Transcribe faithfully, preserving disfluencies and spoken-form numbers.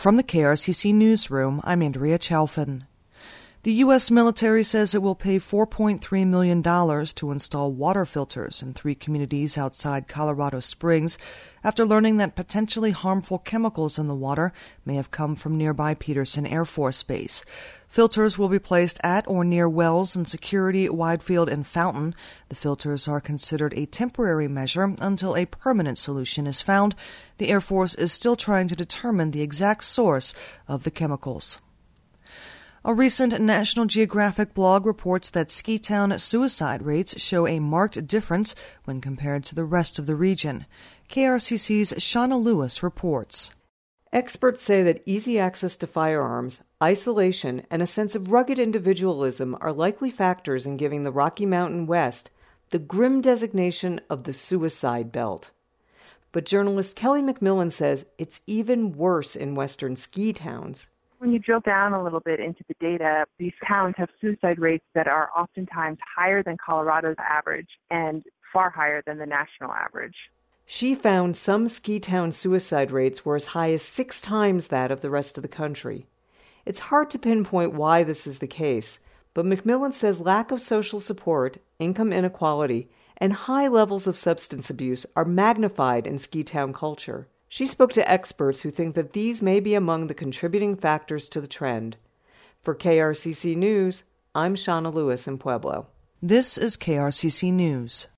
From the K R C C Newsroom, I'm Andrea Chalfin. The U S military says it will pay four point three million dollars to install water filters in three communities outside Colorado Springs after learning that potentially harmful chemicals in the water may have come from nearby Peterson Air Force Base. Filters will be placed at or near wells in Security, Widefield, and Fountain. The filters are considered a temporary measure until a permanent solution is found. The Air Force is still trying to determine the exact source of the chemicals. A recent National Geographic blog reports that Ski Town suicide rates show a marked difference when compared to the rest of the region. K R C C's Shauna Lewis reports. Experts say that easy access to firearms, isolation, and a sense of rugged individualism are likely factors in giving the Rocky Mountain West the grim designation of the suicide belt. But journalist Kelly McMillan says it's even worse in western ski towns. When you drill down a little bit into the data, these towns have suicide rates that are oftentimes higher than Colorado's average and far higher than the national average. She found some ski town suicide rates were as high as six times that of the rest of the country. It's hard to pinpoint why this is the case, but McMillan says lack of social support, income inequality, and high levels of substance abuse are magnified in ski town culture. She spoke to experts who think that these may be among the contributing factors to the trend. For K R C C News, I'm Shauna Lewis in Pueblo. This is K R C C News.